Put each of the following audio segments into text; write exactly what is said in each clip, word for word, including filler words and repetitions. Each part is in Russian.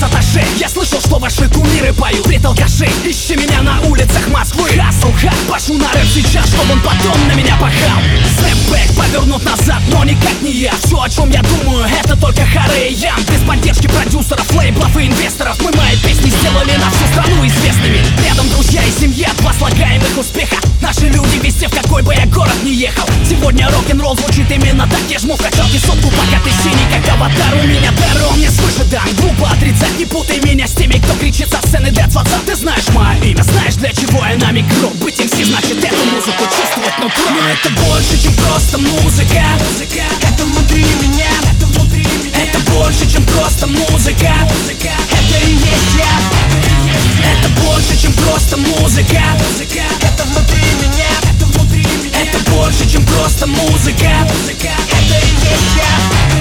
аташе. Я слышал, что ваши кумиры поют пред алкашей. Ищи меня на улицах Москвы. Хасл, ха, пошу на рэп сейчас, чтобы он потом на меня пахал. Степ-бэк, повернут назад, но никак не я. Все, о чем я думаю, это только Харе и Ян. Без поддержки продюсеров, лейблов и инвесторов мы мои песни сделали на всю страну известными. Рядом друзья и семья, два слагаемых успеха. Наши люди везде, в какой бы я город ни ехал. Сегодня рок-н-ролл звучит именно так. Я жму в качалке сотку, пока ты синий, как аватар. У меня дар, он мне свыше дан. Глупо отрицать, не путай меня с теми, кто кричит со сцены Дэдс Ватсап. Ты знаешь мое имя, знаешь, для чего я на микро. Быть эм си значит эту музыку чувствовать нутро. Но это больше, чем просто музыка. Музыка, это внутри меня, это внутри меня. Это больше, чем просто музыка. Музыка, это и есть я. Это больше, чем просто музыка. Музыка, это внутри меня, это внутри меня. Это больше, чем просто музыка. Музыка, это и есть я.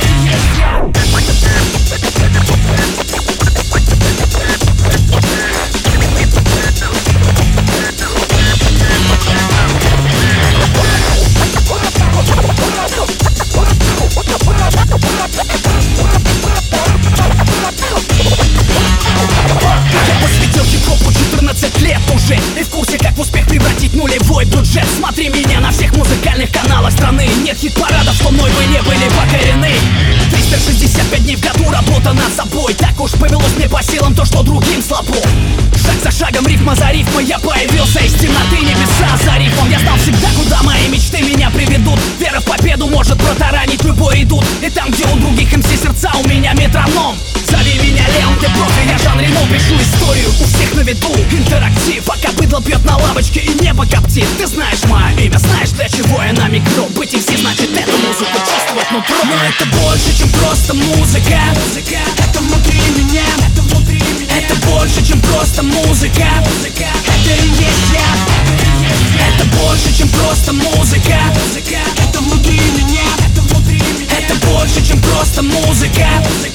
Уже и в курсе, как в успех превратить нулевой бюджет. Смотри меня на всех музыкальных каналах страны. Нет хит-парадов, что мной вы не были покорены. Триста шестьдесят пять дней в году работа над собой. Так уж повелось мне по силам то, что другим слабо. Шаг за шагом, рифма за рифмой я появился из темноты, небеса за рифмом. Я знал всегда, куда мои мечты меня приведут. Вера в победу может протаранить любой редут. И там, где у других эм си сердца, у меня метроном. Зови меня Леон, ты профи, я Жан Рено. Пишу историю, у всех на виду интерактив. Пока быдло пьет на лавочке и небо коптит. Ты знаешь мое имя, знаешь, для чего я на микро. Быть эм си значит эту музыку чувствовать нутро. Но это больше, чем просто музыка. Музыка, это внутри меня, это внутри меня. Это больше, чем просто музыка. Музыка, это и есть я. Это больше, чем просто музыка. Музыка, это внутри меня, это внутри меня. Это больше, чем просто музыка. Музыка.